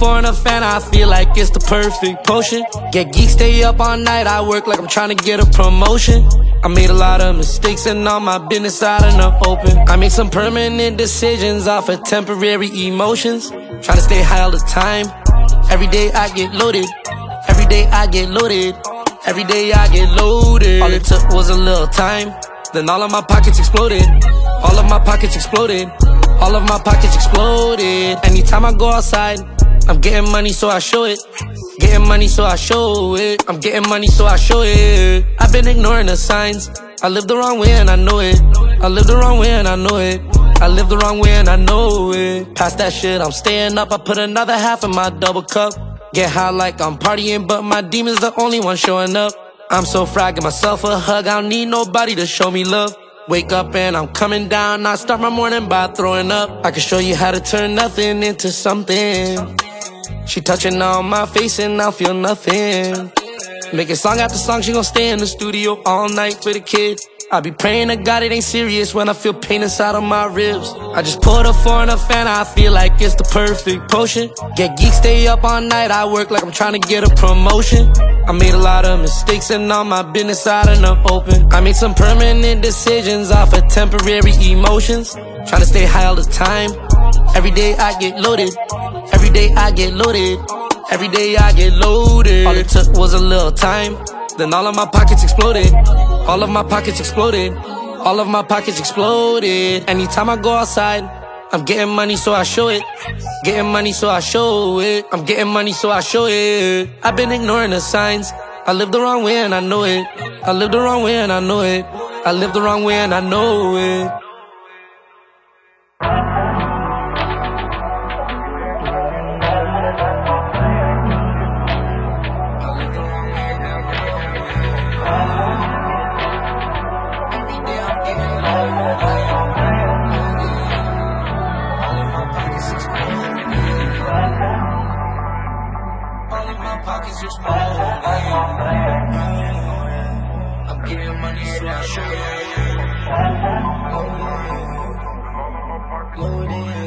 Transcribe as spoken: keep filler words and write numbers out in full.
four in a fan, I feel like it's the perfect potion. Get geek, stay up all night, I work like I'm trying to get a promotion. I made a lot of mistakes and all my business out in the open. I made some permanent decisions off of temporary emotions. Trying to stay high all the time. Every day I get loaded. Every day I get loaded. Every day I get loaded. All it took was a little time. Then all of my pockets exploded. All of my pockets exploded. All of my pockets exploded. Anytime I go outside, I'm getting money so I show it. Getting money so I show it. I'm getting money so I show it. I've been ignoring the signs. I live the wrong way and I know it. I live the wrong way and I know it. I live the wrong way and I know it. Past that shit, I'm staying up. I put another half in my double cup. Get high like I'm partying, but my demon's the only one showing up. I'm so fried, give myself a hug. I don't need nobody to show me love. Wake up and I'm coming down. I start my morning by throwing up. I can show you how to turn nothing into something. She touching on my face and I feel nothing. Making song after song, she gon' stay in the studio all night for the kid. I be praying to God it ain't serious when I feel pain inside of my ribs. I just poured a four in a fan, I feel like it's the perfect potion. Get geek, stay up all night, I work like I'm trying to get a promotion. I made a lot of mistakes and all my business out in the open. I made some permanent decisions off of temporary emotions. Trying to stay high all the time. Every day I get loaded. Every day I get loaded. Every day I get loaded. All it took was a little time. Then all of my pockets exploded. All of my pockets exploded. All of my pockets exploded. Anytime I go outside, I'm getting money so I show it. Getting money so I show it. I'm getting money so I show it. I've been ignoring the signs. I live the wrong way and I know it. I live the wrong way and I know it. I live the wrong way and I know it. Pockets are small. I'm getting money so I show you. Loaded.